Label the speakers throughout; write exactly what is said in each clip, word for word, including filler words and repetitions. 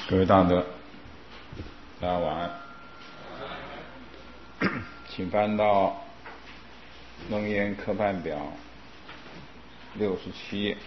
Speaker 1: 各位大德，大家晚安。请翻到《楞严课判表》六十七页。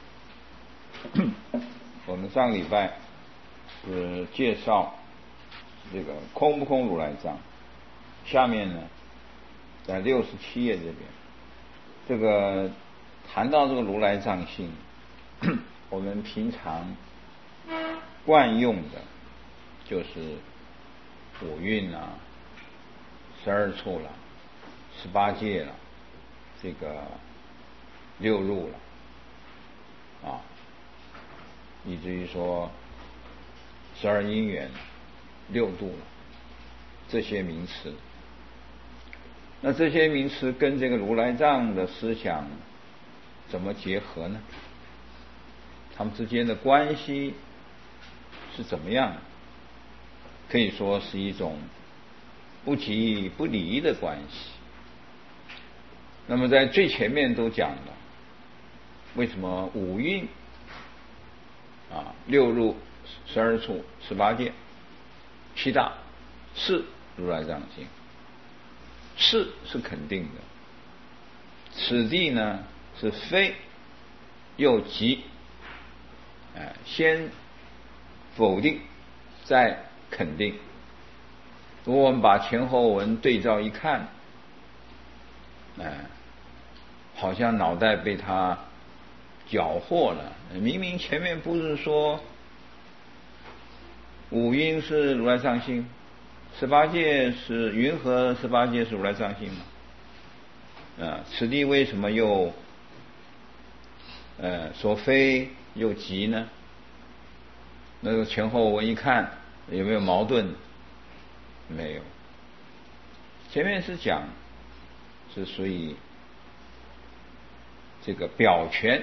Speaker 1: 我们上礼拜是介绍这个空不空如来藏，下面呢，在六十七页这边，这个谈到这个如来藏性，我们平常惯用的就是五蕴啊、十二处了、十八界了、这个六入了啊，以至于说十二因缘、六度了这些名词。那这些名词跟这个如来藏的思想怎么结合呢？他们之间的关系是怎么样？可以说是一种不即不离的关系。那么在最前面都讲了，为什么五蕴啊、六入、十二处、十八界、七大是如来藏性，是是肯定的，此地呢是非又即，哎，先否定再肯定。如果我们把前后文对照一看，哎，好像脑袋被他搅和了。明明前面不是说五蕴是如来藏性，十八界是云何十八界是如来藏性吗？啊，此地为什么又呃说非又即呢？那个前后文一看有没有矛盾？没有。前面是讲是属于这个表权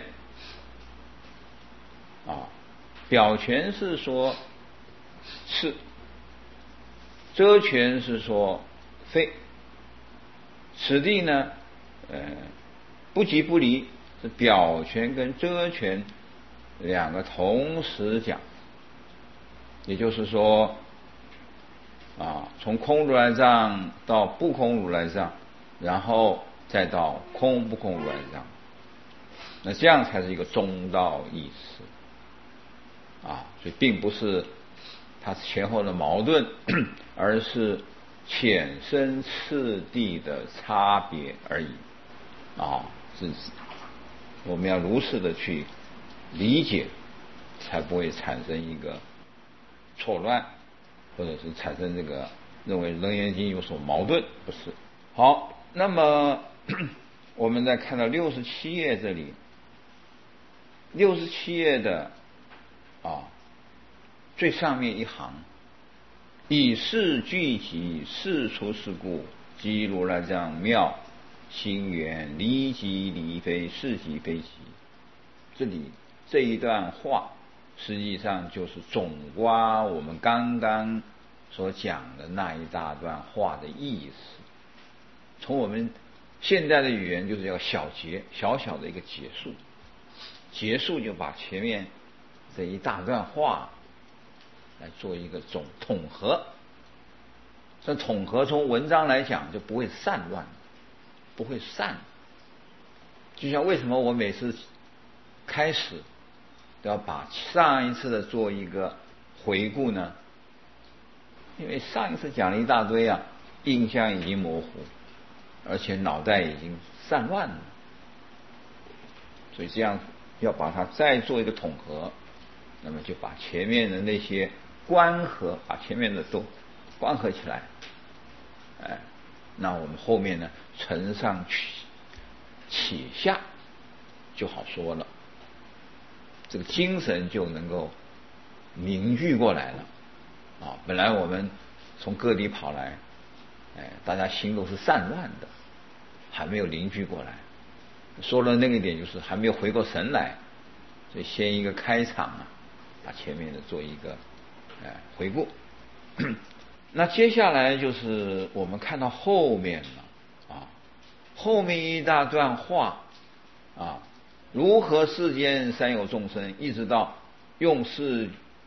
Speaker 1: 啊，表权是说是，遮权是说非。此地呢，呃，不即不离，是表权跟遮权两个同时讲。也就是说啊，从空如来藏到不空如来藏，然后再到空不空如来藏，那这样才是一个中道意思啊。所以并不是它前后的矛盾，而是浅深次第的差别而已啊。是我们要如是的去理解，才不会产生一个错乱，或者是产生这个认为楞严经有所矛盾，不是。好，那么我们再看到六十七页这里，六十七页的啊最上面一行，以是具集，是出是故，即如来藏妙心源，离即离非，是即非即。这里这一段话实际上就是总括我们刚刚所讲的那一大段话的意思。从我们现在的语言就是要小结，小小的一个结束，结束就把前面这一大段话来做一个总统合。这统合从文章来讲就不会散乱，不会散。就像为什么我每次开始要把上一次的做一个回顾呢？因为上一次讲了一大堆啊，印象已经模糊，而且脑袋已经散乱了，所以这样要把它再做一个统合，那么就把前面的那些关合，把前面的都关合起来，哎，那我们后面呢承上启启下就好说了，这个精神就能够凝聚过来了啊！本来我们从各地跑来，哎，大家心都是散乱的，还没有凝聚过来。说了那个一点，就是还没有回过神来，所以先一个开场啊，把前面的做一个哎回顾。那接下来就是我们看到后面了啊，后面一大段话啊。如何世间三有众生，一直到用是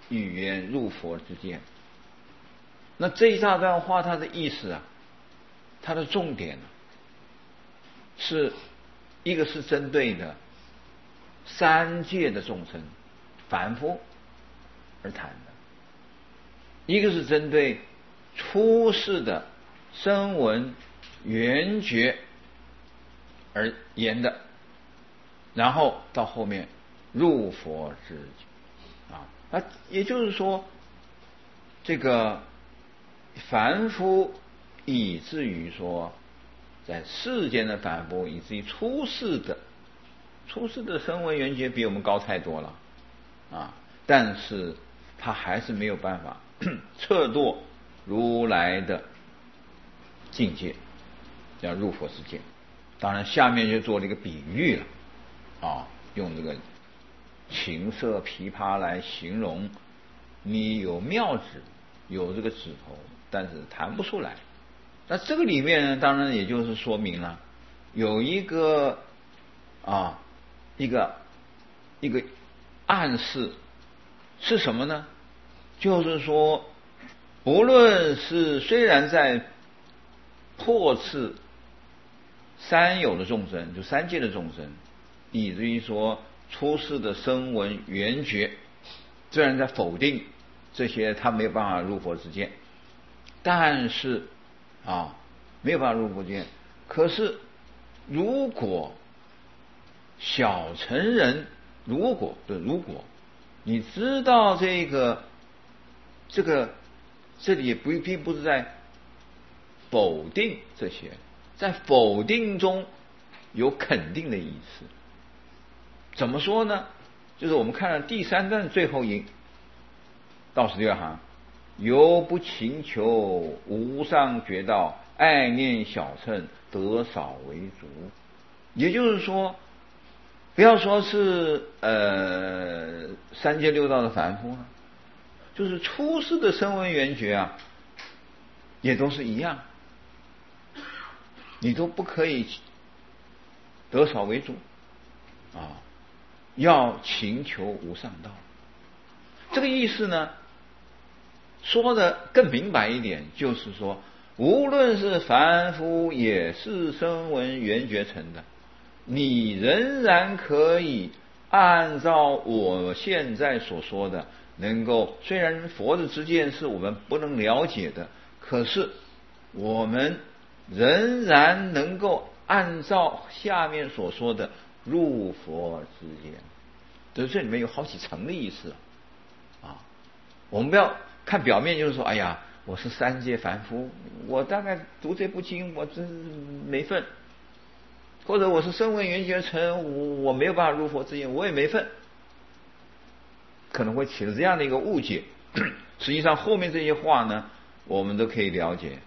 Speaker 1: 语言入佛之见。那这一大段话它的意思啊，它的重点是一个是针对的三界的众生凡夫而谈的，一个是针对出世的声闻缘觉而言的，然后到后面入佛之啊，那也就是说，这个凡夫以至于说，在世间的凡夫，以至于出世的出世的声闻缘觉比我们高太多了啊，但是他还是没有办法测度如来的境界，叫入佛之见。当然下面就做了一个比喻了啊，用这个琴瑟琵琶来形容你有妙指，有这个指头，但是弹不出来。那这个里面呢，当然也就是说明了有一个啊一个一个暗示是什么呢？就是说，不论是虽然在破斥三有的众生，就三界的众生，以至于说出世的声闻缘觉，虽然在否定这些他没有办法入佛之见，但是啊没有办法入佛之见。可是如果小乘人，如果对如果你知道这个这个这里也不并不是在否定这些，在否定中有肯定的意思。怎么说呢？就是我们看了第三段最后一到十六行，犹不勤求无上觉道，爱念小乘得少为足。也就是说，不要说是呃三界六道的凡夫了，就是出世的声闻缘觉啊，也都是一样，你都不可以得少为主啊，要勤求无上道。这个意思呢，说的更明白一点，就是说，无论是凡夫也是声闻缘觉成的，你仍然可以按照我现在所说的，能够虽然佛的知见是我们不能了解的，可是我们仍然能够按照下面所说的入佛之见。这这里面有好几层的意思啊！我们不要看表面，就是说，哎呀，我是三界凡夫，我大概读这部经，我真没份。或者我是声闻缘觉成，我我没有办法入佛之见，我也没份，可能会起了这样的一个误解。实际上后面这些话呢，我们都可以了解，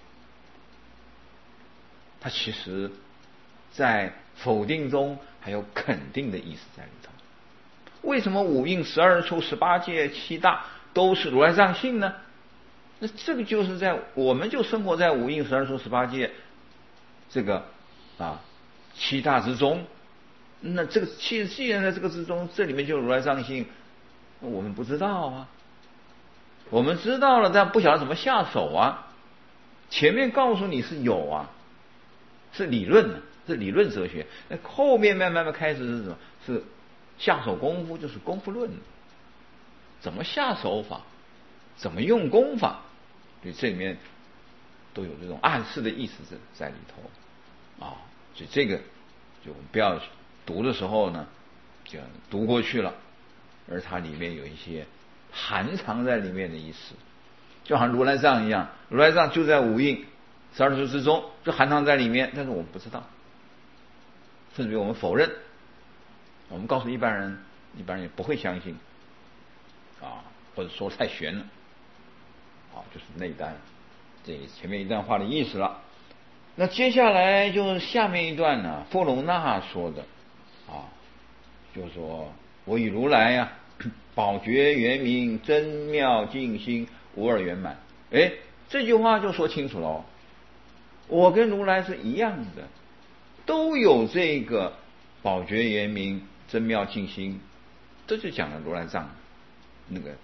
Speaker 1: 它其实在否定中还有肯定的意思在里头。为什么五蕴十二处十八界七大都是如来藏性呢？那这个就是在我们就生活在五蕴十二处十八界这个啊七大之中，那这个既既然在这个之中，这里面就有如来藏性，我们不知道啊，我们知道了，但不晓得怎么下手啊。前面告诉你是有啊，是理论的，是理论哲学。那后面慢慢慢开始是什么？是下手功夫，就是功夫论，怎么下手法，怎么用功法，对，这里面都有这种暗示的意思在在里头啊。所以这个就不要读的时候呢，就读过去了，而它里面有一些含藏在里面的意思，就好像如来藏一样，如来藏就在五蕴十二处之中，就含藏在里面，但是我们不知道，甚至于我们否认，我们告诉一般人，一般人也不会相信啊，或者说太玄了啊，就是那一段这前面一段话的意思了。那接下来就是下面一段呢，富楼那说的啊，就是说我与如来呀、啊，宝觉圆明真妙净心无二圆满。哎，这句话就说清楚了哦，我跟如来是一样的，都有这个宝觉圆明真妙净心，这就讲了如来藏那个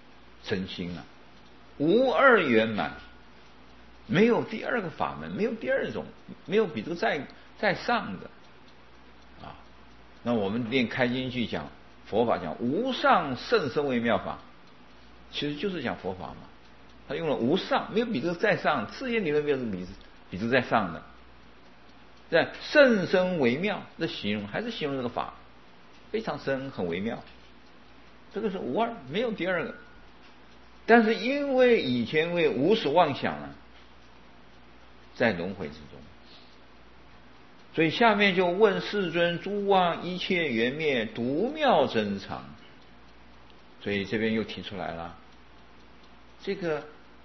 Speaker 1: 真心啊，无二圆满，没有第二个法门，没有第二种，没有比这个再再上的啊。那我们练开经去讲佛法，讲无上甚深微妙法，其实就是讲佛法嘛。他用了无上，没有比这个再上，世间理论没有比比这个再上的。在甚深微妙的形容，还是形容这个法非常深，很微妙。这个是无二，没有第二个。但是因为以前为无始妄想了，在轮回之中，所以下面就问世尊：诸妄一切缘灭，独妙真常。所以这边又提出来了，这个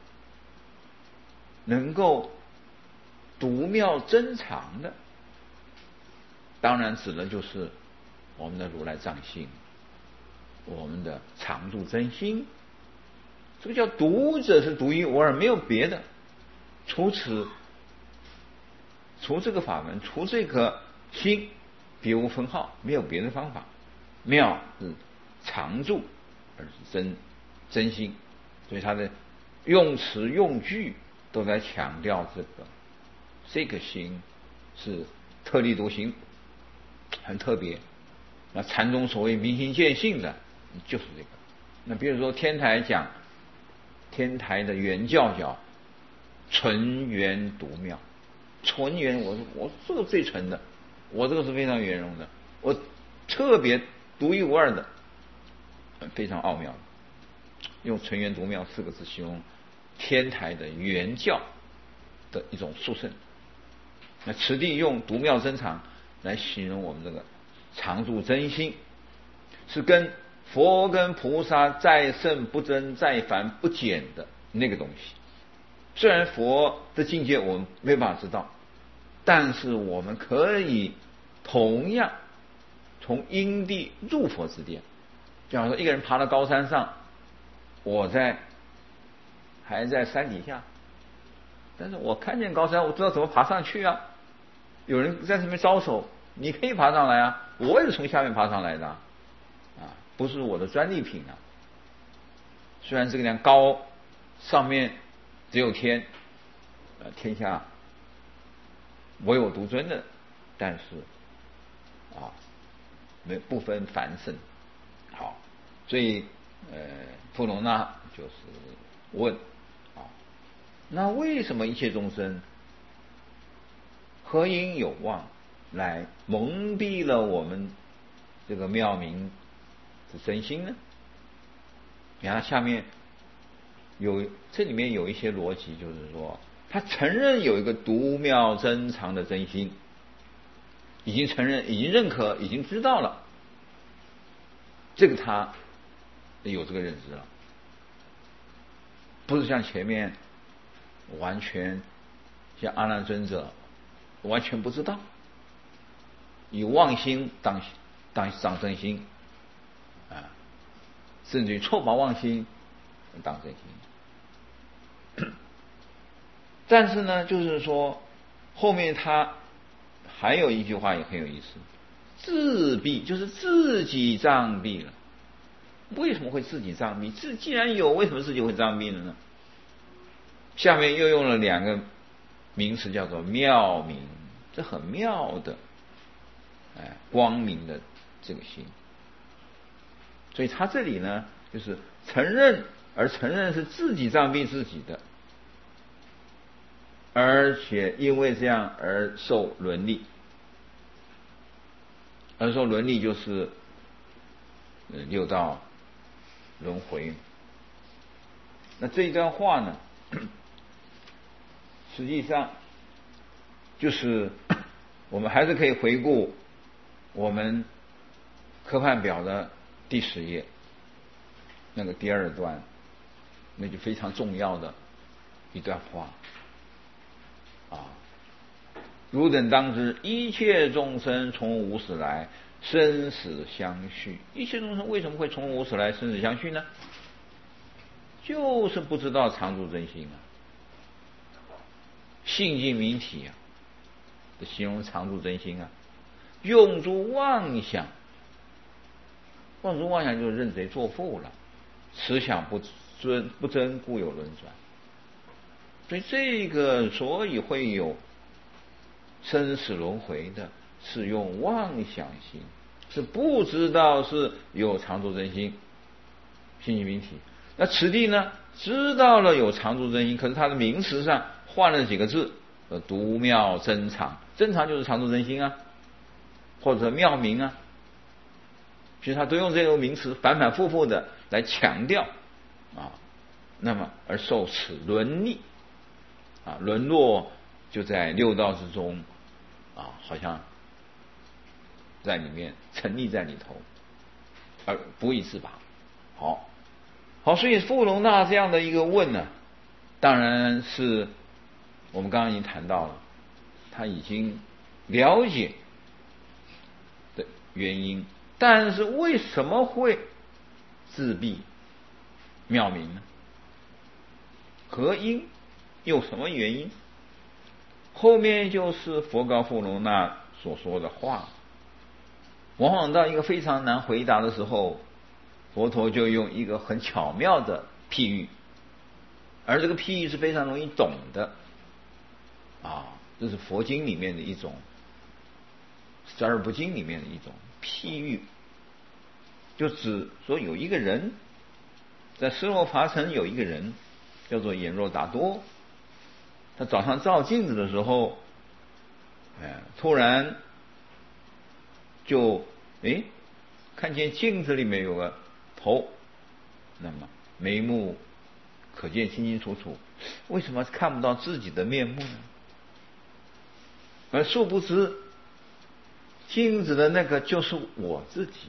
Speaker 1: 能够独妙真常的，当然指的就是我们的如来藏性，我们的常住真心。这个叫独者是独一无二，没有别的。除此，除这个法门，除这个心，别无分号，没有别的方法。妙是常住，而是真真心。所以他的用词用句都在强调这个这个心是特立独行，很特别。那禅宗所谓明心见性的，就是这个。那比如说天台讲。天台的原教叫纯圆独妙，纯圆，我我这个最纯的，我这个是非常圆融的，我特别独一无二的，非常奥妙的。用纯圆独妙四个字形容天台的原教的一种殊胜。那此地用独妙真常来形容我们这个常住真心，是跟佛跟菩萨再胜不增再凡不减的那个东西。虽然佛的境界我们没办法知道，但是我们可以同样从因地入佛之殿。假如说一个人爬到高山上，我在还在山底下，但是我看见高山，我知道怎么爬上去啊。有人在上面招手，你可以爬上来啊，我也是从下面爬上来的啊。不是我的专利品啊！虽然这个量高，上面只有天，呃，天下唯我独尊的，但是啊，没不分凡圣。好，所以呃，富罗那就是问啊，那为什么一切众生何因有妄来蒙蔽了我们这个妙明是真心呢？你看下面有这里面有一些逻辑，就是说他承认有一个独妙真常的真心，已经承认，已经认可，已经知道了，这个他有这个认知了，不是像前面完全像阿难尊者完全不知道，以妄心当当当真心。啊，甚至于错把妄心当真心。但是呢，就是说后面他还有一句话也很有意思，自闭就是自己障蔽了。为什么会自己障蔽？自既然有，为什么自己会障蔽了呢？下面又用了两个名词，叫做妙明，这很妙的，哎，光明的这个心。所以他这里呢，就是承认，而承认是自己障蔽自己的，而且因为这样而受轮理，而受轮理就是六道轮回。那这一段话呢，实际上就是我们还是可以回顾我们科判表的第十页那个第二段，那就非常重要的一段话啊！汝等当知，一切众生从无始来，生死相续。一切众生为什么会从无始来，生死相续呢？就是不知道常住真心啊，性净明体啊，形容常住真心啊，用诸妄想。妄诸妄想就是认贼作父了，此想不真不真故有轮转。所以这个所以会有生死轮回的，是用妄想心，是不知道是有常住真心，心即明体。那此地呢，知道了有常住真心，可是它的名词上换了几个字，呃，独妙真常，真常就是常住真心啊，或者妙明啊，其实他都用这个名词反反复复的来强调啊，那么而受此沦溺啊，沦落就在六道之中啊，好像在里面沉溺在里头，而不以自拔。好，好，所以富隆那这样的一个问呢，当然是我们刚刚已经谈到了，他已经了解的原因，但是为什么会自闭妙明呢？何因？有什么原因？后面就是佛告富隆那所说的话。往往到一个非常难回答的时候，佛陀就用一个很巧妙的譬喻，而这个譬喻是非常容易懂的啊，这是佛经里面的一种，十二部经里面的一种譬喻，就指说有一个人在斯洛伐城有一个人叫做眼若达多，他早上照镜子的时候，哎，突然就哎看见镜子里面有个头，那么眉目可见清清楚楚，为什么看不到自己的面目呢？而殊不知镜子的那个就是我自己。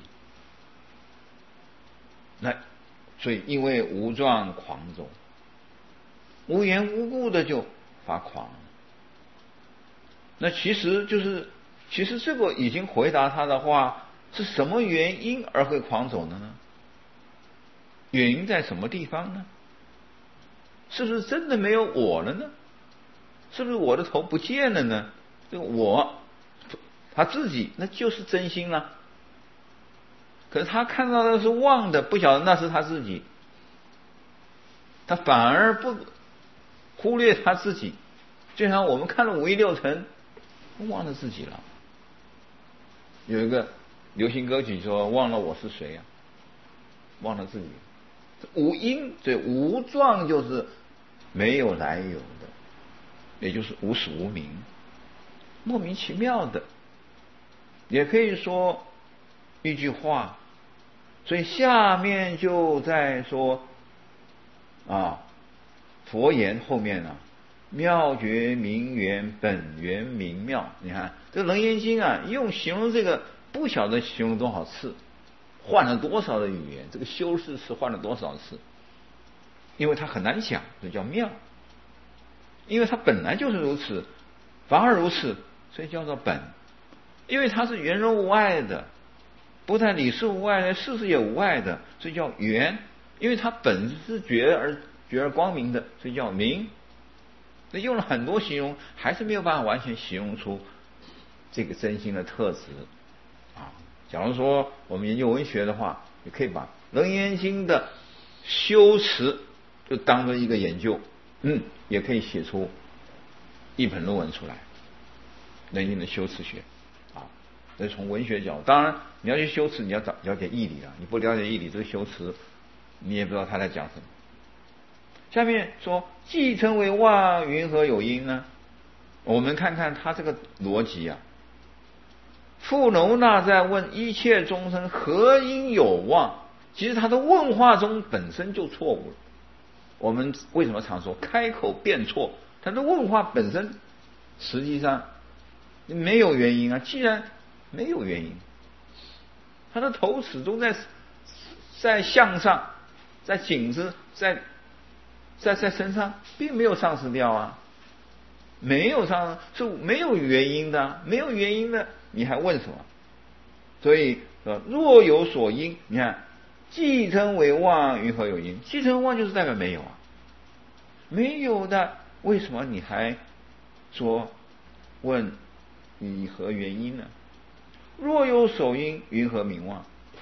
Speaker 1: 那所以因为无状狂走，无缘无故的就发狂。那其实就是其实这个已经回答他的话，是什么原因而会狂走的呢？原因在什么地方呢？是不是真的没有我了呢？是不是我的头不见了呢？这个我他自己那就是真心了，可是他看到的是妄的，不晓得那是他自己，他反而不忽略他自己，就像我们看了五欲六尘，忘了自己了。有一个流行歌曲说忘了我是谁啊，忘了自己。无因，这无状就是没有来由的，也就是无始无明，莫名其妙的，也可以说一句话。所以下面就在说啊，佛言后面啊，妙觉明圆，本圆明妙。你看这个楞严经啊，用形容这个不晓得形容多少次，换了多少的语言，这个修饰词换了多少次，因为它很难讲，这叫妙。因为它本来就是如此，反而如此，所以叫做本。因为它是圆融无碍的，不但理事无碍的，事事也无碍的，所以叫圆。因为它本是觉而觉而光明的，所以叫明。那用了很多形容，还是没有办法完全形容出这个真心的特质啊。假如说我们研究文学的话，也可以把楞严经的修辞就当做一个研究，嗯，也可以写出一本论文出来，楞严经的修辞学啊。这是从文学角度，当然你要去修辞，你要找了解义理啊，你不了解义理，这个修辞你也不知道他在讲什么。下面说既称为妄，云何有因呢？我们看看他这个逻辑啊。富楼那在问一切众生何因有妄，其实他的问话中本身就错误了。我们为什么常说开口便错？他的问话本身实际上没有原因啊。既然没有原因，他的头始终在在向上，在颈子，在在在身上，并没有丧失掉啊，没有丧失，是没有原因的，没有原因的，你还问什么？所以若有所因，你看既称为妄，云何有因？既称妄就是代表没有啊，没有的，为什么你还说问以何原因呢？若有所因，云何名妄？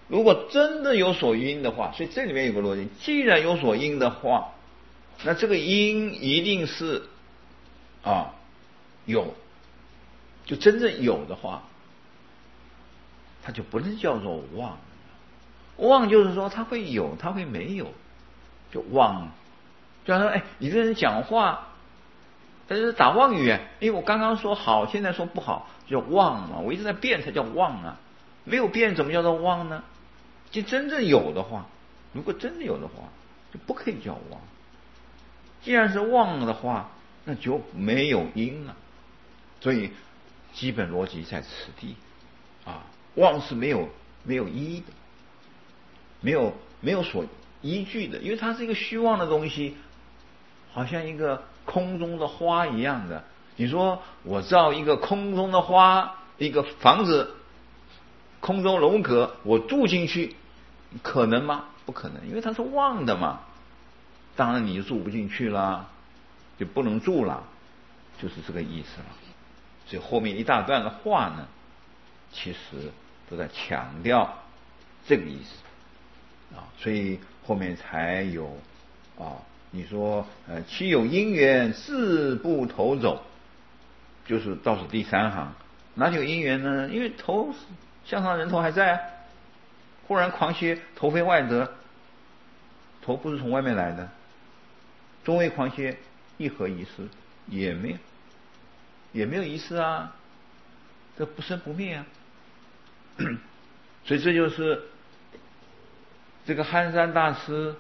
Speaker 1: 如果真的有所因的话，所以这里面有个逻辑，既然有所因的话，那这个因一定是啊有，就真正有的话，它就不能叫做妄。妄就是说它会有，它会没有，就妄。就像说，哎，你这人讲话，但是打妄语，因为我刚刚说好，现在说不好，叫妄嘛。我一直在变，才叫妄啊。没有变，怎么叫做妄呢？就真正有的话，如果真的有的话，就不可以叫妄。既然是妄的话，那就没有因了。所以基本逻辑在此地啊，妄是没有没有依的，没有没有所依据的，因为它是一个虚妄的东西，好像一个空中的花一样的。你说我造一个空中的花，一个房子，空中楼阁，我住进去，可能吗？不可能，因为它是妄的嘛。当然你就住不进去了，就不能住了，就是这个意思了。所以后面一大段的话呢，其实都在强调这个意思啊，所以后面才有啊，你说呃，其有因缘自不投走，就是倒数第三行，哪里有因缘呢？因为头向上人头还在啊，忽然狂歇，头非外得，头不是从外面来的。中谓狂歇，一何遗失？也没有，也没有遗失啊，这不生不灭啊。所以这就是这个憨山大师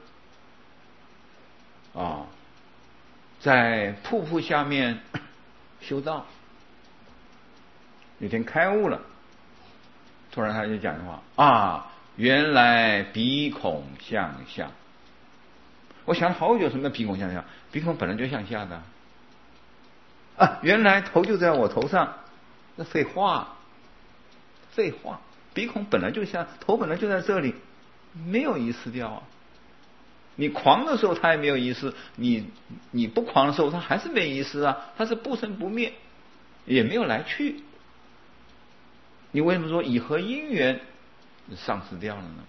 Speaker 1: 啊，在瀑布下面修道，有天开悟了，突然他就讲的话啊，原来鼻孔向下。我想了好久，什么叫鼻孔向下？鼻孔本来就向下的啊！原来头就在我头上，那废话，废话，鼻孔本来就下，头本来就在这里，没有遗失掉啊。你狂的时候它也没有遗失，你你不狂的时候它还是没遗失啊，它是不生不灭，也没有来去。你为什么说以何因缘丧失掉了呢？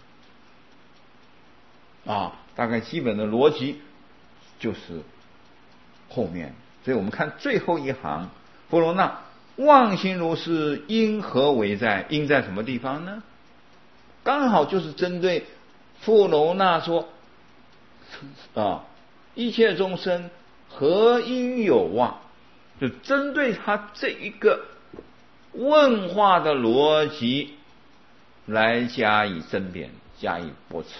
Speaker 1: 啊，大概基本的逻辑就是后面，所以我们看最后一行，波罗那妄心如是，因何为在？因在什么地方呢？刚好就是针对富楼那说啊，一切众生何因有妄，就针对他这一个问话的逻辑来加以争辩，加以驳斥。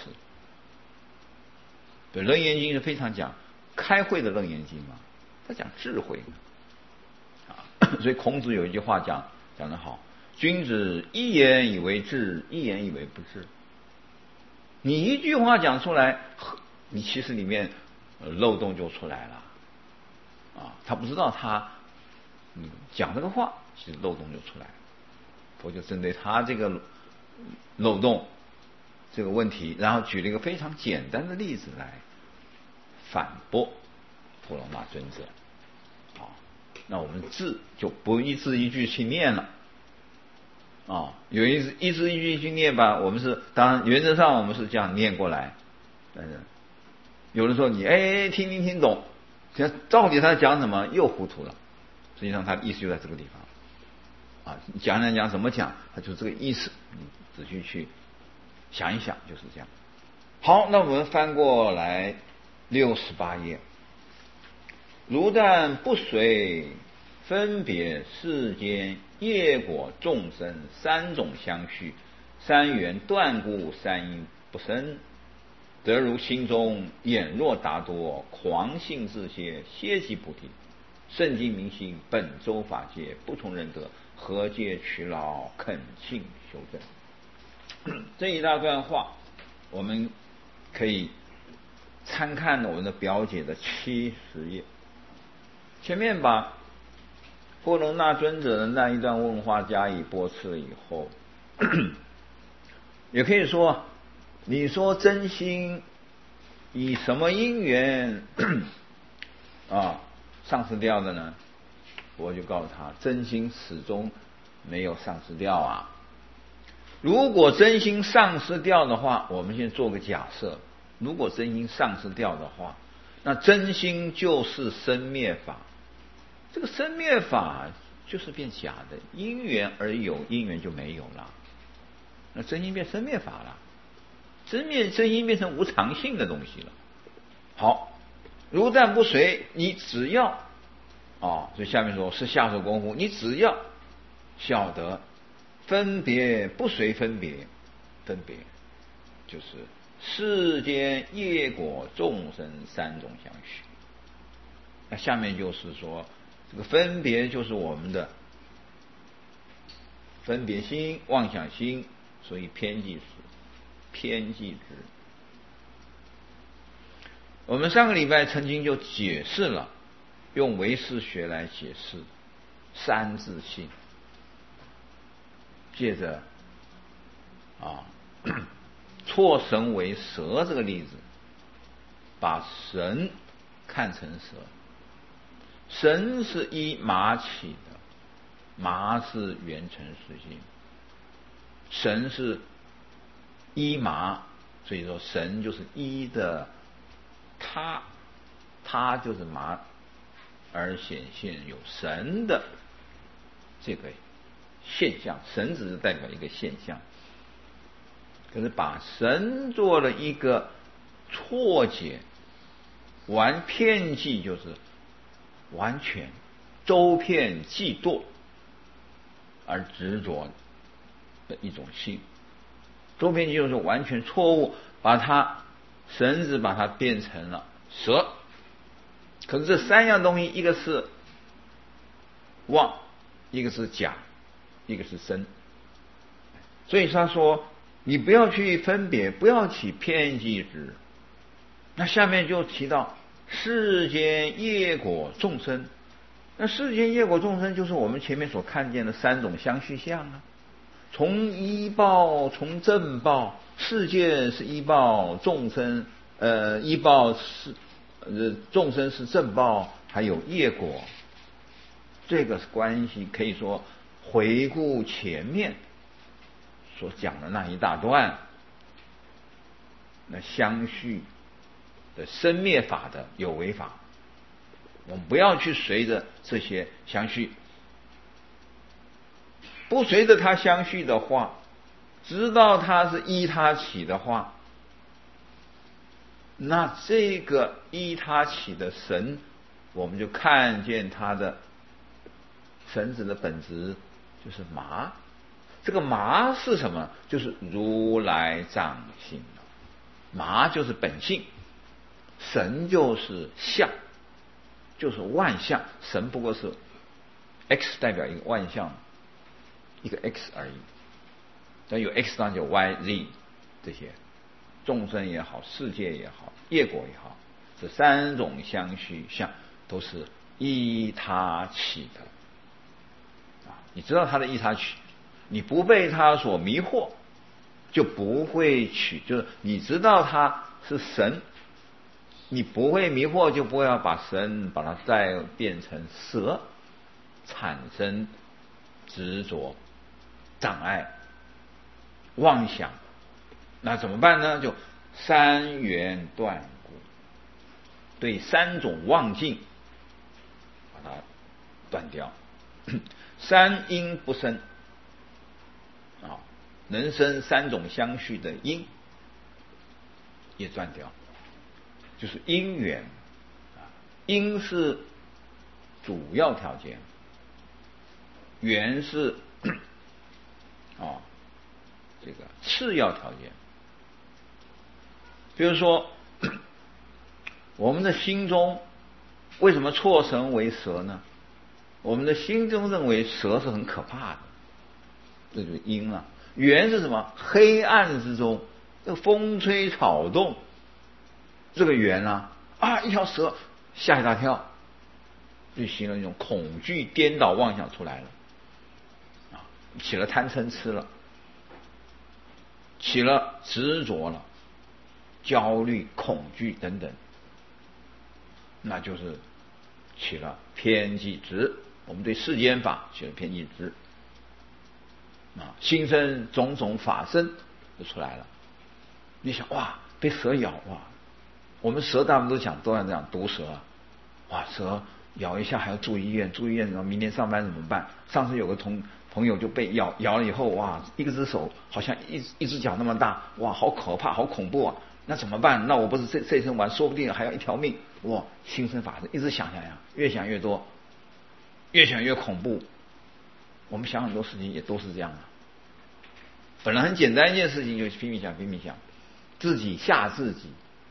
Speaker 1: 对，楞严经是非常讲开会的楞严经嘛，他讲智慧啊，所以孔子有一句话讲讲得好，君子一言以为智，一言以为不智。你一句话讲出来，你其实里面漏洞就出来了啊，他不知道他嗯讲这个话，其实漏洞就出来了。我就针对他这个漏洞这个问题，然后举了一个非常简单的例子来反驳婆罗那尊者。好，那我们字就不一字一句去念了啊，有一一字一句去念吧，我们是当然原则上我们是这样念过来，但是有的时候你哎听听听懂，到底他讲什么又糊涂了，实际上他的意思就在这个地方啊，讲讲讲怎么讲，他就这个意思，你仔细去想一想，就是这样。好，那我们翻过来六十八页，如但不随分别世间业果众生三种相续，三缘断故，三因不生，得如心中眼若达多，狂性自歇，歇即菩提。圣经明心，本周法界，不从人得，何戒取劳，恳请修正。这一大段话，我们可以参看我们的表解的七十页。前面把波罗那尊者的那一段问话加以驳斥了以后，也可以说，你说真心以什么因缘啊丧失掉的呢？我就告诉他，真心始终没有丧失掉啊。 如果真心丧失掉的话，我们先做个假设，如果真心丧失掉的话，那真心就是生灭法，这个生灭法就是变假的，因缘而有，因缘就没有了，那真心变生灭法了，真灭真心变成无常性的东西了。好，如但不随，你只要啊、哦，所以下面说是下手功夫，你只要晓得分别不随分别，分别就是世间业果众生三种相续。那下面就是说，这个分别就是我们的分别心、妄想心，所以偏计时，偏计之。我们上个礼拜曾经就解释了，用唯识学来解释三自性。借着啊错神为蛇这个例子，把神看成蛇。神是依麻起的，麻是缘成实性，神是依麻，所以说神就是依的他，他就是麻而显现有神的这个现象，神只是代表一个现象，可是把神做了一个错解，玩偏计，就是完全周遍计堕而执着的一种性。周遍计就是完全错误，把它绳子把它变成了蛇。可是这三样东西，一个是妄，一个是假，一个是真。所以他说你不要去分别，不要起偏计执。那下面就提到世间业果众生，那世间业果众生就是我们前面所看见的三种相续相啊。从依报，从正报，世界是依报，众生呃依报是呃众生是正报，还有业果，这个关系可以说回顾前面所讲的那一大段，那相续的生灭法的有为法，我们不要去随着这些相续，不随着它相续的话，知道它是依它起的话，那这个依它起的神，我们就看见它的绳子的本质就是麻。这个麻是什么？就是如来藏性。麻就是本性，神就是相，就是万象。神不过是 X 代表一个万象，一个 X 而已。但有 X 当然有 Y、Z 这些众生也好，世界也好，业果也好，这三种相续相都是依他起的。啊，你知道他的依他起，你不被他所迷惑，就不会取，就是你知道他是神，你不会迷惑，就不会要把神把它再变成蛇，产生执着、障碍、妄想。那怎么办呢？就三缘断故，对三种妄境把它断掉。三因不生啊，能生三种相续的因也断掉，就是因缘啊，因是主要条件，缘是啊这个次要条件。比如说，我们的心中为什么错神为蛇呢？我们的心中认为蛇是很可怕的，这就是因啊。缘是什么？黑暗之中，这个风吹草动，这个缘啊啊，一条蛇吓一大跳，就形成一种恐惧、颠倒妄想出来了啊，起了贪嗔痴了，起了执着了。焦虑、恐惧等等，那就是起了偏计执。我们对世间法起了偏计执。 啊，心生种种法身就出来了。你想哇，被蛇咬哇，我们蛇大部分都讲都要这样，毒蛇，哇，蛇咬一下还要住医院，住医院然后明天上班怎么办？上次有个同朋友就被咬咬了以后，哇，一个只手好像一一只脚那么大，哇，好可怕，好恐怖啊！那怎么办？那我不是这这一生完，说不定还要一条命，哇，心生法身，一直想想想，越想越多，越想越恐怖。我们想很多事情也都是这样的，本来很简单一件事情就拼命想拼命想，自己吓自己。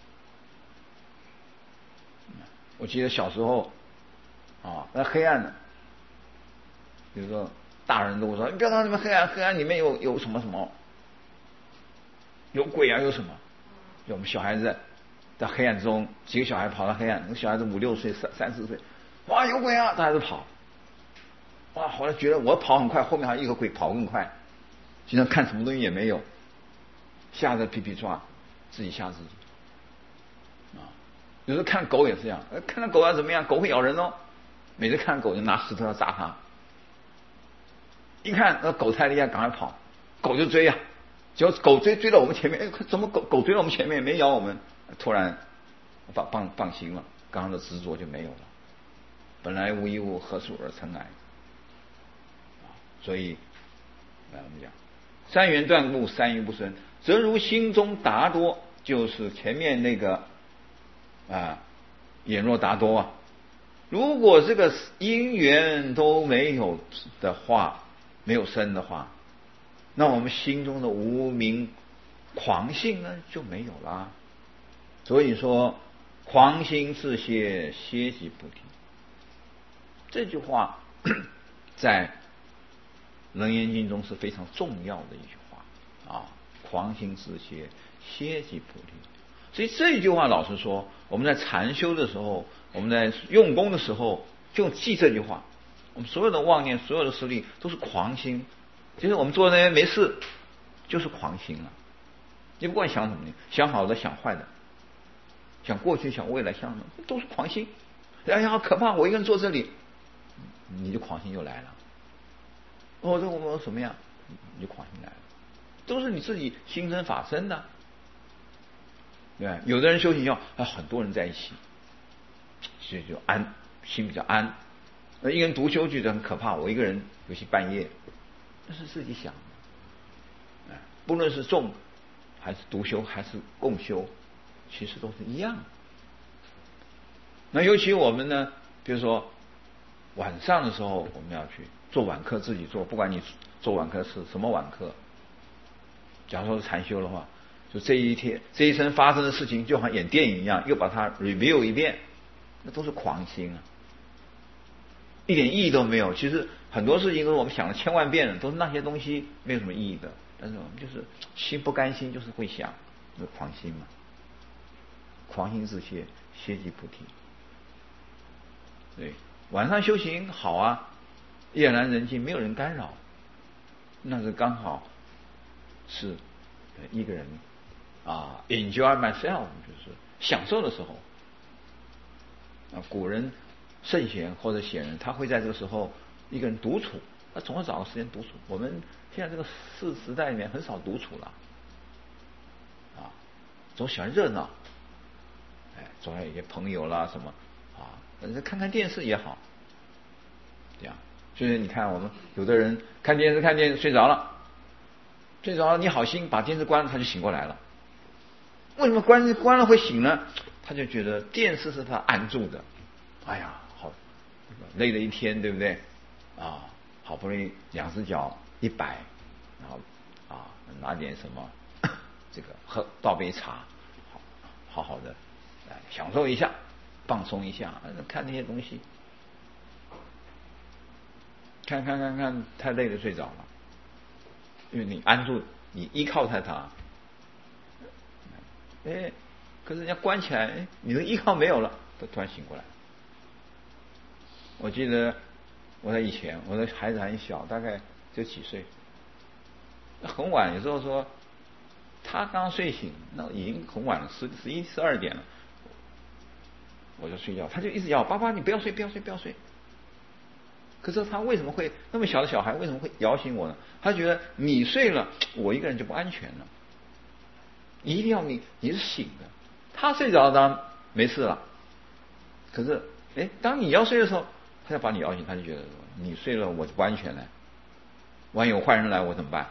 Speaker 1: 我记得小时候啊，那黑暗的，比如说大人都会说：“你不要到那边黑暗，黑暗里面有有什么什么，有鬼啊，有什么？”就我们小孩子在黑暗中，几个小孩跑到黑暗，那个小孩子五六岁、三三四岁，哇，有鬼啊！大家都跑。哇，后来觉得我跑很快，后面还有一个鬼跑更快，经常看什么东西也没有，吓得皮皮抓，自己吓自己。啊，有时候看狗也是这样，看到狗要怎么样？狗会咬人哦，每次看狗就拿石头要砸它，一看那狗太厉害，赶快跑，狗就追啊，结果狗追追到我们前面，哎，怎么狗狗追到我们前面没咬我们？突然放放放心了，刚刚的执着就没有了。本来无一物，何处而尘埃？所以，来我们讲，三缘断故，三因不生，则如心中达多，就是前面那个啊，眼若达多啊。如果这个因缘都没有的话，没有生的话，那我们心中的无明狂性呢就没有了。所以说，狂心自歇，歇即菩提。这句话在楞严经中是非常重要的一句话啊，狂心自歇，歇即菩提。所以这一句话，老实说，我们在禅修的时候，我们在用功的时候，就记这句话。我们所有的妄念，所有的势力，都是狂心。就是我们坐在那边没事，就是狂心了。你不管想什么呢？想好的，想坏的，想过去，想未来，想什么，都是狂心。哎呀，好可怕！我一个人坐这里，你就狂心就来了。哦，这我们什么样？你就狂心来了，都是你自己心生法身的。对，有的人修行要啊，很多人在一起，所以就安，心比较安。那一个人独修觉得很可怕，我一个人尤其半夜，那是自己想的。不论是众还是独修还是共修，其实都是一样的。那尤其我们呢，比如说晚上的时候，我们要去做晚课，自己做，不管你做晚课是什么晚课，假如说是禅修的话，就这一天这一生发生的事情，就好像演电影一样，又把它 review 一遍，那都是狂心啊，一点意义都没有。其实很多事情都是我们想了千万遍了，都是那些东西没有什么意义的，但是我们就是心不甘心，就是会想，就是狂心嘛。狂心自歇，歇即菩提。对，晚上修行好啊，夜阑人静，没有人干扰，那是刚好是一个人啊 enjoy myself， 就是享受的时候啊。古人圣贤或者贤人，他会在这个时候一个人独处，他总要找个时间独处。我们现在这个世时代里面很少独处了啊，总喜欢热闹，哎，总要有一些朋友啦什么啊，看看电视也好，这样。就是你看我们有的人看电视看电视睡着了，睡着了你好心把电视关了，他就醒过来了。为什么关关了会醒呢？他就觉得电视是他安住的。哎呀，好累了一天，对不对？啊，好不容易两只脚一摆，然后啊拿点什么，这个喝倒杯茶，好好好的来享受一下，放松一下，看那些东西，看看看看，太累了睡着了，因为你安住，你依靠在它。哎，可是人家关起来，哎，你的依靠没有了，他突然醒过来。我记得我在以前，我的孩子很小，大概就几岁，很晚，有时候说他刚睡醒，那已经很晚了，十十一十二点了，我就睡觉，他就一直叫爸爸，你不要睡，不要睡，不要睡。 可是他为什么会那么小的小孩为什么会摇醒我呢？他觉得你睡了，我一个人就不安全了。一定要你你是醒的，他睡着当然没事了。可是，哎，当你要睡的时候，他要把你摇醒，他就觉得说你睡了我就不安全了，万一有坏人来我怎么办？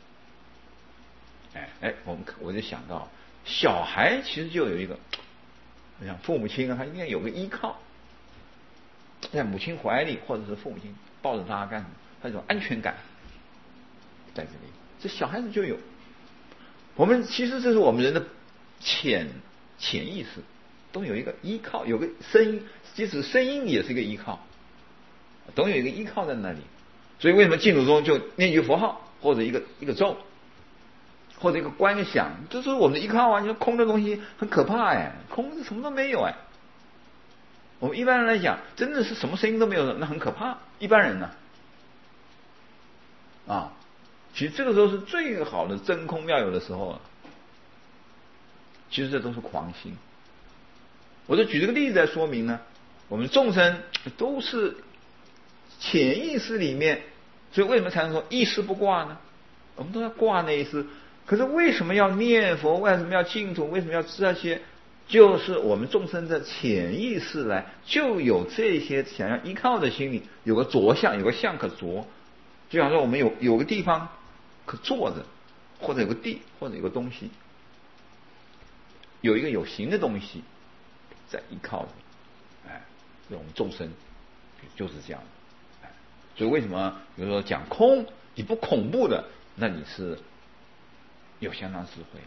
Speaker 1: 哎哎，我们我就想到，小孩其实就有一个，我想父母亲啊，他应该有个依靠。在母亲怀里，或者是父母亲抱着他干什么，他有种安全感在这里。这小孩子就有。我们其实这是我们人的潜潜意识，都有一个依靠，有个声音，即使声音也是一个依靠，都有一个依靠在那里。所以为什么净土中就念句佛号，或者一个一个咒，或者一个观想，这是我们的依靠啊！你说空的东西很可怕哎，空是什么都没有哎。我们一般人来讲，真的是什么声音都没有的，那很可怕。一般人呢，啊，其实这个时候是最好的真空妙有的时候了。其实这都是狂心。我就举这个例子来说明呢，我们众生都是潜意识里面，所以为什么才能说一丝不挂呢？我们都要挂那一丝。可是为什么要念佛？为什么要净土？为什么要这些？就是我们众生的潜意识来，就有这些想要依靠的心理，有个着相，有个相可着。就像说我们有有个地方可坐着，或者有个地，或者有个东西，有一个有形的东西在依靠着。哎，我们众生就是这样。哎，所以为什么比如说讲空，你不恐怖的，那你是有相当智慧。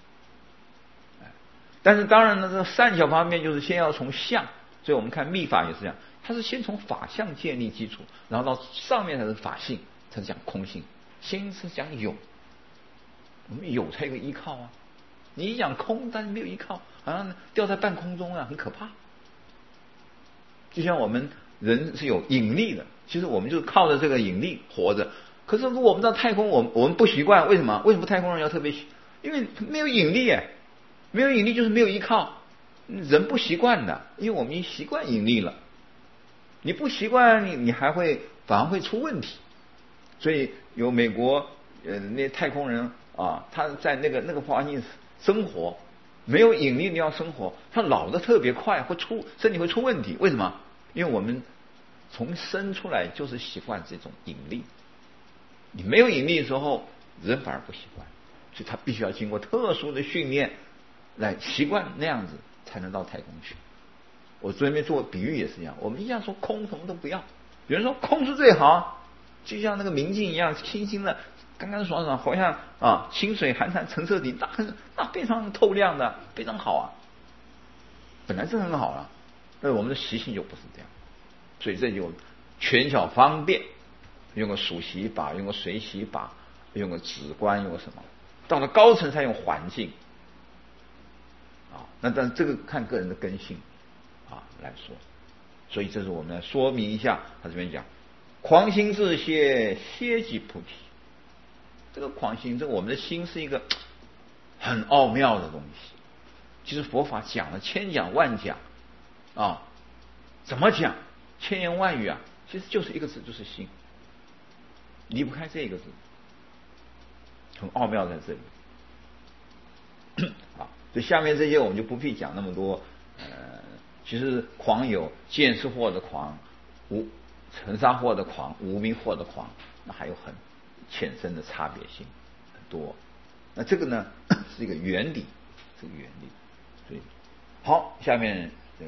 Speaker 1: 但是当然呢，这善巧方面就是先要从相，所以我们看密法也是这样，它是先从法相建立基础，然后到上面才是法性，才是讲空性。先是讲有，我们有才有个依靠啊。你一讲空，但是没有依靠，好像掉在半空中啊，很可怕。就像我们人是有引力的，其实我们就是靠着这个引力活着。可是如果我们到太空，我们我们不习惯，为什么？为什么太空人要特别？因为没有引力哎。没有引力就是没有依靠，人不习惯的，因为我们已经习惯引力了。你不习惯，你你还会反而会出问题。所以有美国呃那太空人啊，他在那个那个环境生活，没有引力你要生活，他老得特别快，会出身体会出问题。为什么？因为我们从生出来就是习惯这种引力，你没有引力的时候，人反而不习惯，所以他必须要经过特殊的训练。来习惯那样子才能到太空去。我昨天没做比喻也是一样，我们一样说空什么都不要，有人说空是最好，就像那个明镜一样，清新的，干干爽爽，好像啊清水寒潭澄澈底，那很那非常透亮的，非常好啊。本来是很好了，但是我们的习性就不是这样，所以这就权巧方便，用个数息法，用个随息法，用个止观，用个什么，到了高层才用环境。啊，那但这个看个人的根性啊来说，所以这是我们来说明一下，他这边讲狂心自歇，歇即菩提。这个狂心，这个我们的心是一个很奥妙的东西。其实佛法讲了千讲万讲啊，怎么讲千言万语啊，其实就是一个字，就是心，离不开这个字，很奥妙在这里。啊。所以下面这些我们就不必讲那么多。呃，其实狂有见识惑的狂，无尘沙惑的狂，无明惑的狂，那还有很浅深的差别性很多。那这个呢是一个原理，这个原理。所以好，下面呃，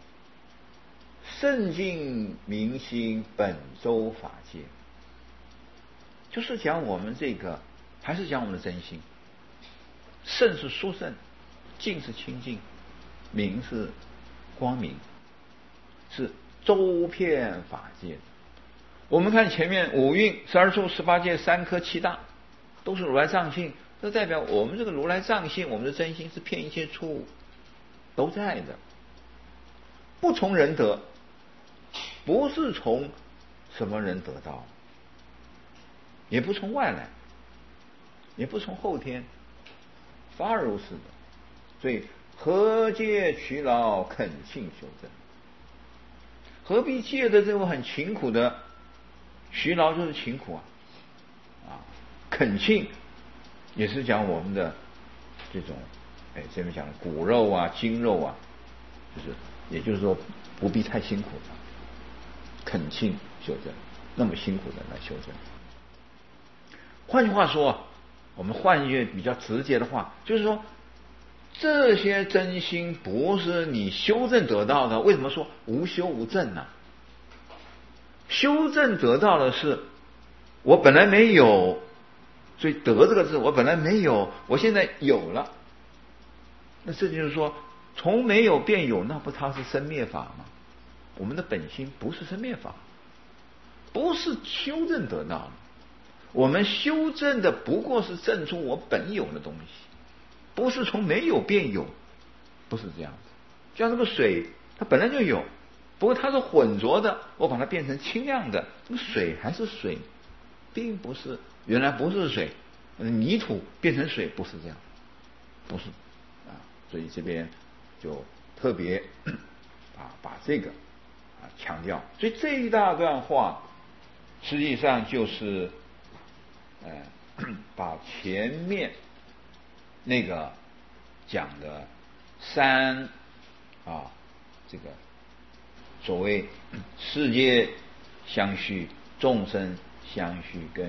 Speaker 1: 圣境明心本周法界，就是讲我们这个，还是讲我们的真心。圣是殊胜，净是清净，明是光明，是周遍法界。我们看前面五蕴、十二处、十八界、三科、七大，都是如来藏性，这代表我们这个如来藏性，我们的真心是遍一切处都在的，不从人得，不是从什么人得到，也不从外来，也不从后天，反而如是的。所以何借劬劳恳信修正？何必借着这种很勤苦的徐劳就是勤苦啊，啊，恳亲也是讲我们的这种，哎，这边讲的骨肉啊、筋肉啊，就是也就是说不必太辛苦的，恳亲修正，那么辛苦的来修正。换句话说，我们换一句比较直接的话，就是说这些真心不是你修正得到的。为什么说无修无证呢？修正得到的是我本来没有，所以得这个字我本来没有，我现在有了。那这就是说从没有变有，那不它是生灭法吗？我们的本心不是生灭法，不是修正得到的。我们修正的不过是证出我本有的东西，不是从没有变有，不是这样子。就像这个水，它本来就有，不过它是混浊的，我把它变成清亮的，那水还是水，并不是原来不是水，泥土变成水，不是这样，不是啊。所以这边就特别啊把这个啊强调。所以这一大段话实际上就是呃把前面那个讲的三啊这个所谓世界相续、众生相续跟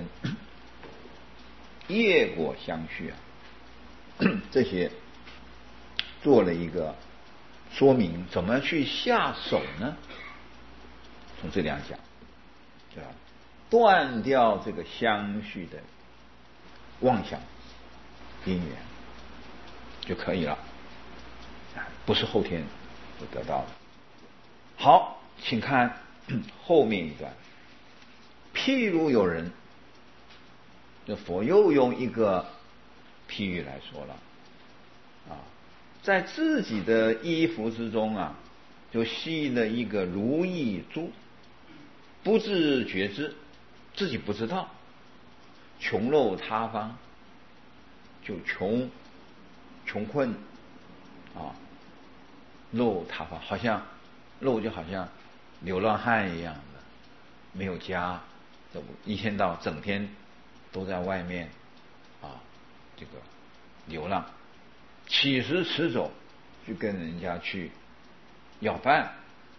Speaker 1: 业果相续啊这些做了一个说明，怎么去下手呢？从这里讲，对吧？断掉这个相续的妄想因缘就可以了，不是后天就得到的。好，请看后面一段。譬如有人，这佛又用一个譬喻来说了啊，在自己的衣服之中啊，就系了一个如意珠，不自觉知，自己不知道，穷漏他方，就穷穷困啊，漏他方，好像漏就好像流浪汉一样的，没有家，一天到整天都在外面啊，这个流浪，乞食迟走，去跟人家去要饭，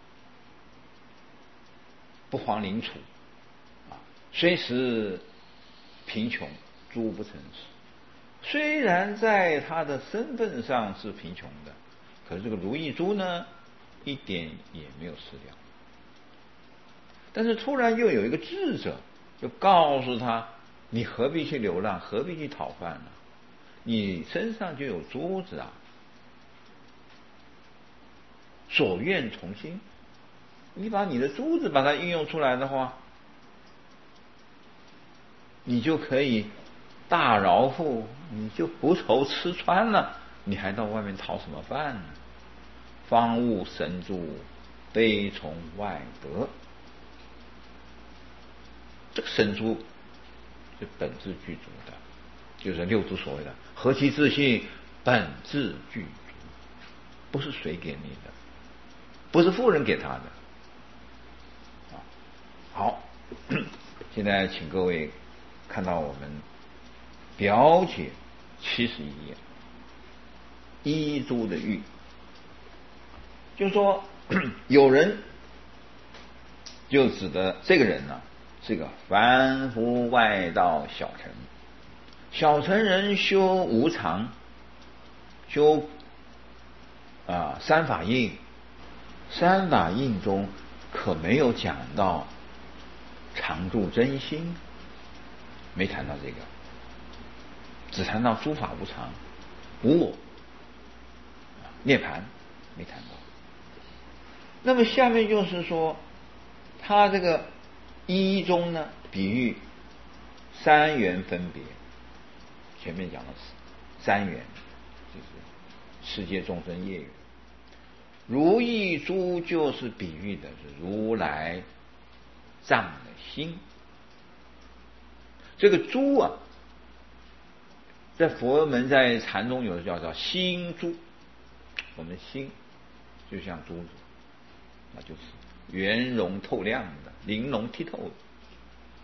Speaker 1: 不遑领处啊，虽时贫穷，诸不成事。虽然在他的身份上是贫穷的，可是这个如意珠呢，一点也没有失掉。但是突然又有一个智者，就告诉他：你何必去流浪，何必去讨饭呢？你身上就有珠子啊，所愿从心。你把你的珠子把它运用出来的话，你就可以大饶富，你就不愁吃穿了，你还到外面讨什么饭呢？方悟神珠，悲从外得。这个神珠是本自具足的，就是六祖所谓的何其自信，本自具足，不是谁给你的，不是富人给他的。好，现在请各位看到我们表解七十一页一珠的喻，就是说有人就指的这个人呢、啊，是个凡夫外道小乘，小乘人修无常，修啊三法印，三法印中可没有讲到常住真心，没谈到这个，只谈到诸法无常、无我、涅槃，没谈到。那么下面就是说，他这个一中呢，比喻三缘分别，前面讲的三缘，就是世界众生业缘。如意珠就是比喻的是如来藏的心。这个珠啊，在佛门在禅中有的叫做心珠，我们心就像珠子，那就是圆融透亮的，玲珑剔透的。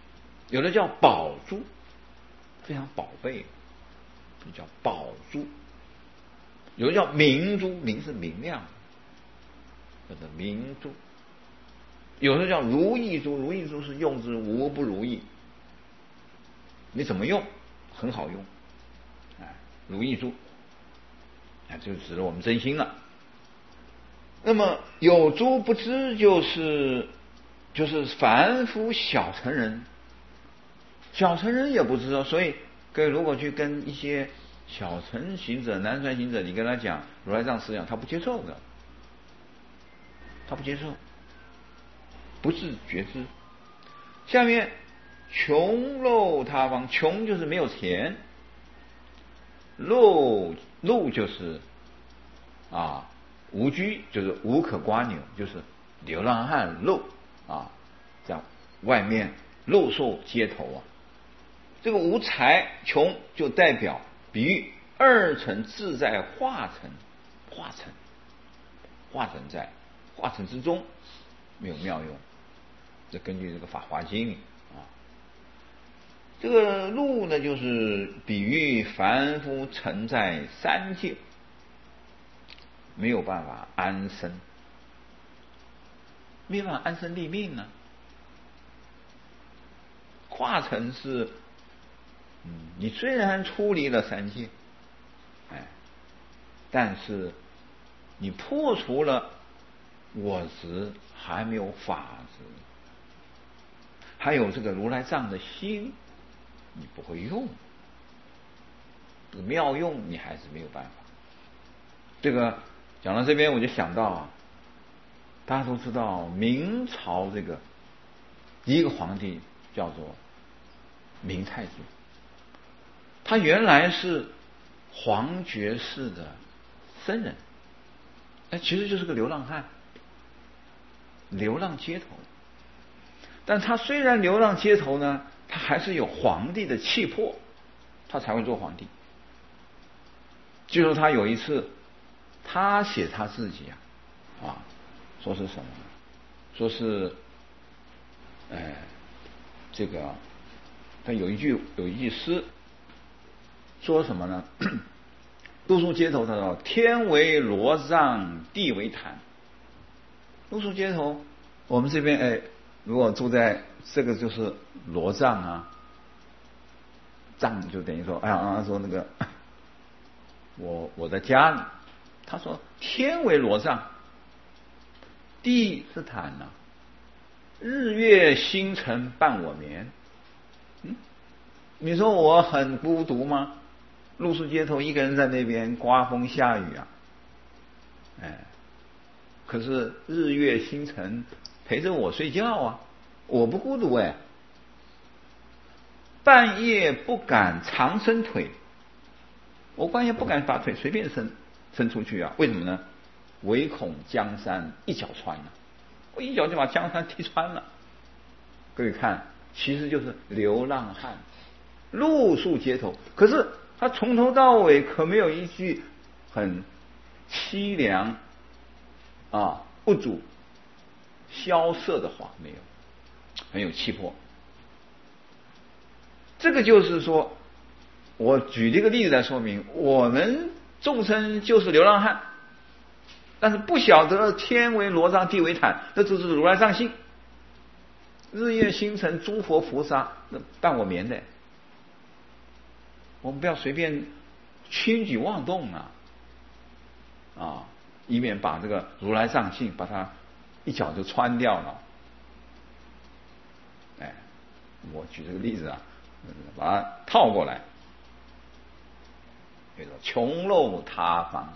Speaker 1: 有的叫宝珠，非常宝贝，叫宝珠；有的叫明珠，明是明亮，叫做明珠；有的叫如意珠，如意珠是用之无不如意，你怎么用很好用，哎，如意珠，哎，就指的我们真心了。那么有珠不知，就是就是凡夫小乘人，小乘人也不知道。所以各位如果去跟一些小乘行者、南传行者，你跟他讲如来藏思想，他不接受的，他不接受，不自觉知。下面穷陋他方，穷就是没有钱，陋陋就是啊无居，就是无可刮牛，就是流浪汉陋啊，在外面露宿街头啊。这个无财穷就代表比喻二乘自在化尘，化尘化尘在化尘之中没有妙用。这根据这个《法华经》啊，这个路呢，就是比喻凡夫沉在三界，没有办法安身，没有办法安身立命呢。化尘是，嗯，你虽然出离了三界，哎，但是你破除了我执，还没有法执，还有这个如来藏的心，你不会用，这个妙用你还是没有办法。这个讲到这边，我就想到啊，大家都知道明朝这个第一个皇帝叫做明太祖，他原来是皇觉寺的僧人，哎，其实就是个流浪汉，流浪街头。但他虽然流浪街头呢，他还是有皇帝的气魄，他才会做皇帝。据说他有一次，他写他自己啊，啊，说是什么呢？说是，哎，这个他有一句有一句诗，说什么呢？露宿街头，他说：“天为罗帐，地为毯。”露宿街头，我们这边哎，如果住在这个就是罗帐啊，帐就等于说，哎呀，说那个我我在家里，他说天为罗帐，地是毯啊，日月星辰伴我眠。嗯，你说我很孤独吗？露宿街头，一个人在那边，刮风下雨啊，哎，可是日月星辰陪着我睡觉啊，我不孤独哎。半夜不敢长伸腿，我半夜不敢把腿随便伸伸出去啊，为什么呢？唯恐江山一脚穿了，我一脚就把江山踢穿了。各位看，其实就是流浪汉，露宿街头，可是他从头到尾可没有一句很凄凉啊不主萧瑟的话，没有，很有气魄。这个就是说，我举这个例子来说明，我们众生就是流浪汉，但是不晓得天为罗帐，地为毯，这就是如来藏性。日月星辰诸佛菩萨伴我眠的，我们不要随便轻举妄动啊，啊，以免把这个如来藏性把它一脚就穿掉了。哎，我举这个例子啊，把它套过来，叫做穷陋他方。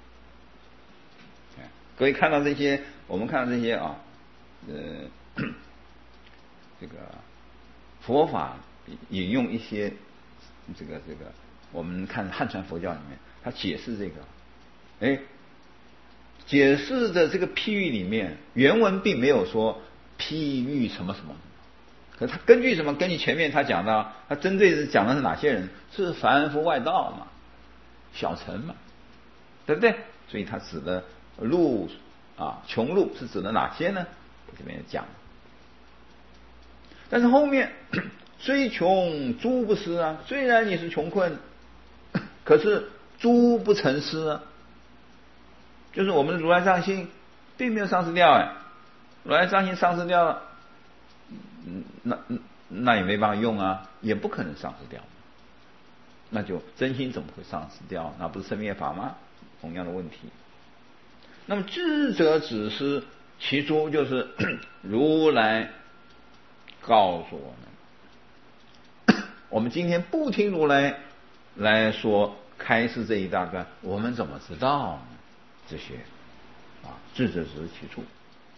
Speaker 1: 各位看到这些，我们看到这些啊，呃，这个佛法引用一些这个这个，我们看汉传佛教里面，他解释这个，哎，解释的这个譬喻里面，原文并没有说譬喻什么什么，可他根据什么？根据前面他讲的，他针对是讲的是哪些人？是凡夫外道嘛，小乘嘛，对不对？所以他指的路啊，穷路是指的哪些呢？这边讲。但是后面虽穷诸不失啊，虽然你是穷困，可是诸不成失啊，就是我们的如来藏性并没有丧失掉哎，如来藏性丧失掉了，那那也没办法用啊，也不可能丧失掉，那就真心怎么会丧失掉？那不是生灭法吗？同样的问题。那么智者只是其诸，就是如来告诉我们，我们今天不听如来来说开示这一大段，我们怎么知道呢？这些啊，智者只是其处。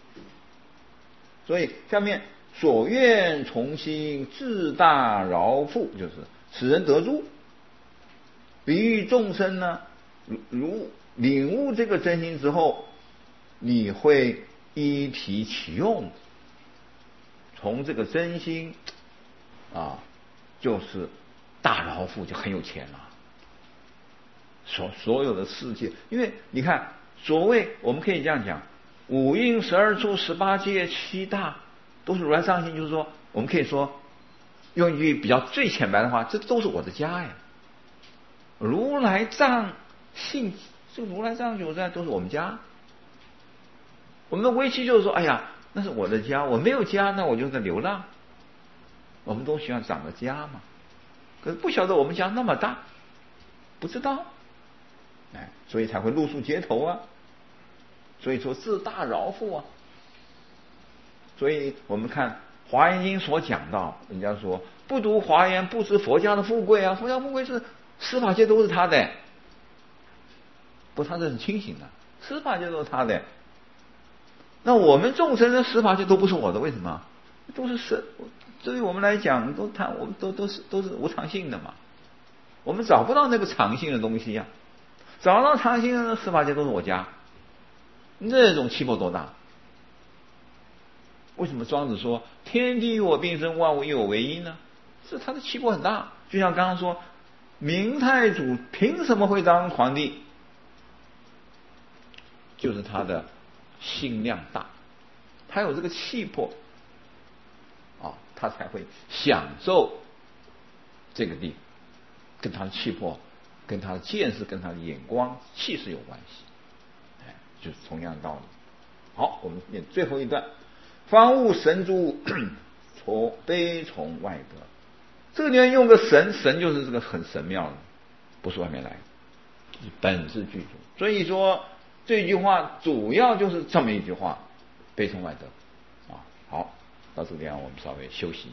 Speaker 1: 所以下面所愿从心，自大饶富，就是使人得住。比喻众生呢，如如领悟这个真心之后，你会依题其用，从这个真心啊，就是大饶富，就很有钱了。所所有的世界，因为你看，所谓我们可以这样讲，五蕴十二处十八界七大都是如来藏性，就是说，我们可以说用一句比较最浅白的话，这都是我的家呀。如来藏性，这个如来藏九在都是我们家。我们的危机就是说，哎呀，那是我的家，我没有家，那我就在流浪。我们都喜欢长个家嘛，可是不晓得我们家那么大，不知道，哎，所以才会露宿街头啊。所以说自大饶富啊。所以我们看《华严经》所讲到，人家说不读华严不知佛家的富贵啊，佛家富贵是司法界都是他的，不，他是很清醒的，司法界都是他的。那我们众生的司法界都不是我的，为什么？都是神，对于我们来讲，都谈我们都都是都是无常性的嘛。我们找不到那个常性的东西呀、啊，找到常性的司法界都是我家，那种气魄多大？为什么庄子说天地与我并生，万物以我为一呢？是他的气魄很大。就像刚刚说，明太祖凭什么会当皇帝？就是他的性量大，他有这个气魄啊，他才会享受这个地，跟他的气魄、跟他的见识、跟他的眼光、气势有关系。哎，就是同样的道理。好，我们念最后一段。方悟神珠，从悲从外得。这个地方用个神，神就是这个很神妙的，不是外面来的，本自具足。所以说这句话主要就是这么一句话，悲从外得啊。好，到这个地方我们稍微休息。